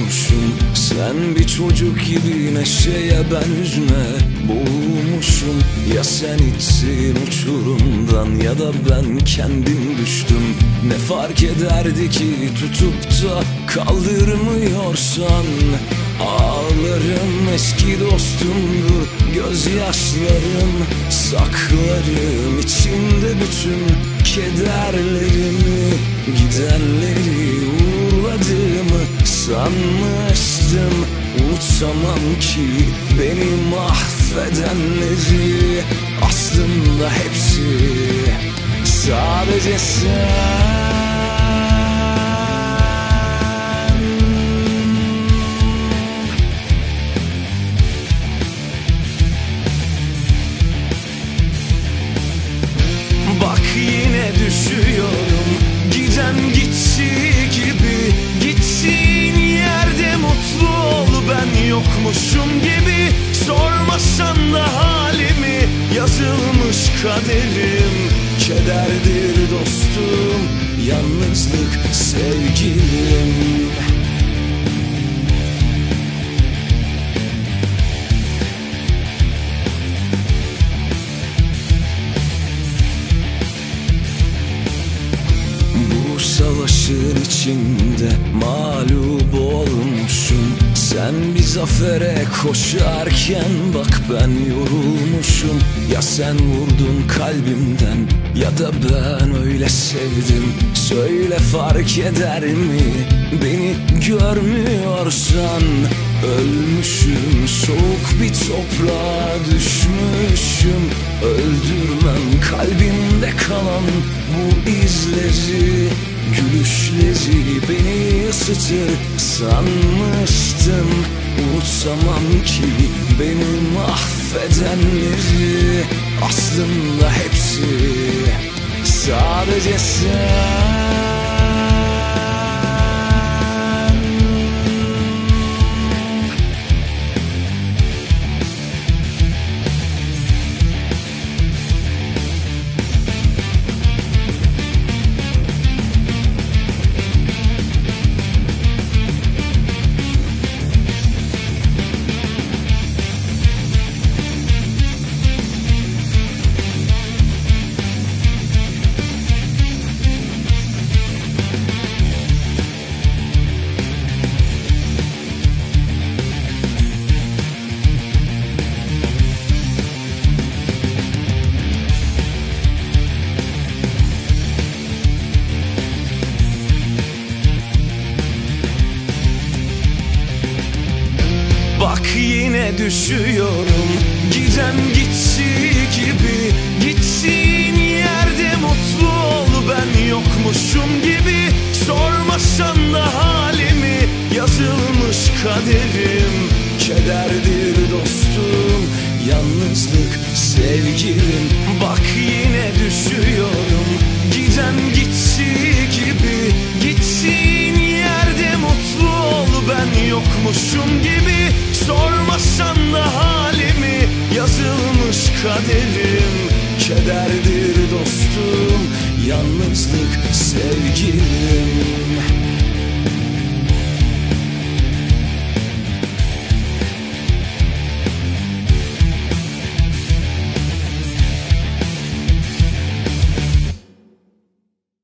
olmuşum. Sen bir çocuk gibi neşeye ben üzme boğulmuşum. Ya sen ittin uçurumdan ya da ben kendim düştüm. Ne fark ederdi ki tutup da kaldırmıyorsan. Ağlarım eski dostumdur gözyaşlarım, saklarım içimde bütün kederlerimi. Gidenleri uğurladığımı sanmıştım. Unutamam ki beni mahvedenleri. Aslında hepsi sadece sen. Bak yine düşüyorum, giden gitti gibi. Gittiğin yerde mutlu ol, ben yokmuşum gibi. Sormasan da halimi, yazılmış kaderim. Kederdir dostum, yalnızlık sevgilim. Savaşın içinde mağlup olmuşum. Sen bir zafere koşarken bak ben yorulmuşum. Ya sen vurdun kalbimden ya da ben öyle sevdim. Söyle fark eder mi beni görmüyorsan? Ölmüşüm, soğuk bir toprağa düşmüşüm. Öldürmem kalbimde kalan bu izleri. Gülüşleri beni ısıtır sanmıştım. Unutamam ki beni mahvedenleri. Aslında hepsi sadece sen. Bak yine düşüyorum, giden gitti gibi. Gittiğin yerde mutlu ol, ben yokmuşum gibi. Sormasan da halimi, yazılmış kaderim. Kederdir dostum, yalnızlık sevgilim. Bak yine düşüyorum, giden gitti gibi. Gittiğin yerde mutlu ol, ben yokmuşum gibi. Sormasan da halimi, yazılmış kaderim. Kederdir dostum, yalnızlık sevgilim.